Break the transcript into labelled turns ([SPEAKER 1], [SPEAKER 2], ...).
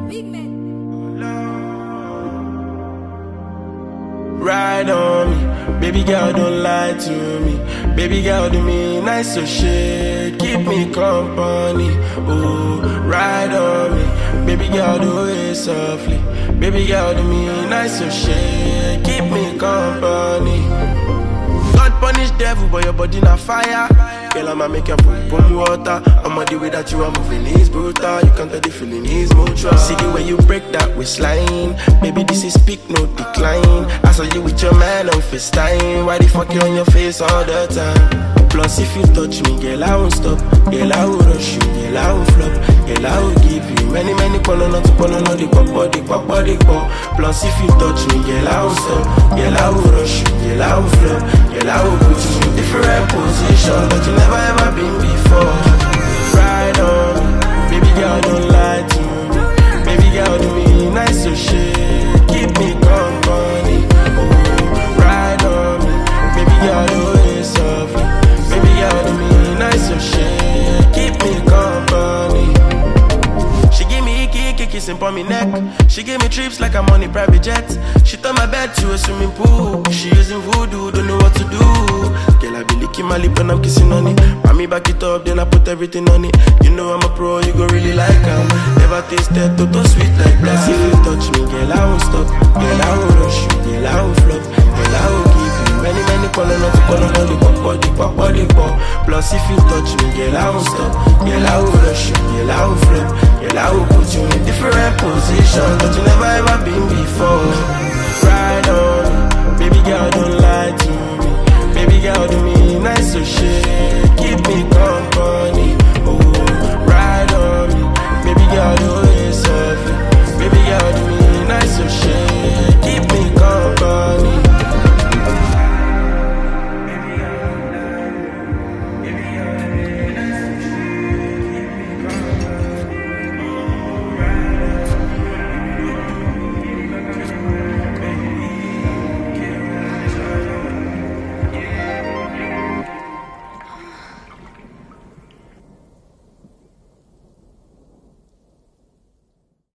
[SPEAKER 1] Big man.
[SPEAKER 2] Ride on me, baby girl, don't lie to me. Baby girl, do me nice so shit, keep me company. Oh, ride on me, baby girl, do it softly. Baby girl, do me nice so shit, keep me company. God punish devil, but your body na fire. Girl, I'ma make your pum water. I'm on the way that you are moving is brutal. You can't tell the feeling is mutual. See the way you break that waistline. Baby, this is peak, no decline. I saw you with your man on FaceTime. Why the fuck you on your face all the time? Plus, if you touch me, girl, I won't stop. Girl, I will rush you. Girl, I will flop. Girl, I will give you many polono to polono, the pop. Plus, if you touch me, girl, I will stop. Girl, I will rush you. Girl, I will flop. Girl, I will put you in different positions that you never ever been before. Ride on me, baby girl, don't lie to me. Baby girl, do me nice so shit, keep me company. Oh, ride on me, baby girl, do it softly. Baby girl, do me nice so shit, keep me company. She give me icky, kissing on me neck. She give me trips like I'm on a private jet. She turned my bed to a swimming pool. She using voodoo, don't know what to do. Girl, I be licking my lip when I'm kissing on it. Mommy back it up, then I put everything on it. You know I'm a pro, you gon' really like them. Never tasted Toto sweet like that. If you touch me, girl, I won't stop. Girl, I will rush you, girl, I will flop. Girl, I will give you many polono to polono, the pop. Plus if you touch me, girl, I won't stop. Girl, I will rush you, girl, I will flop. Girl, I will put you in different positions that you never ever been before. Ride on me, baby girl, don't lie to me. Baby girl, do me nice so shit, keep me company.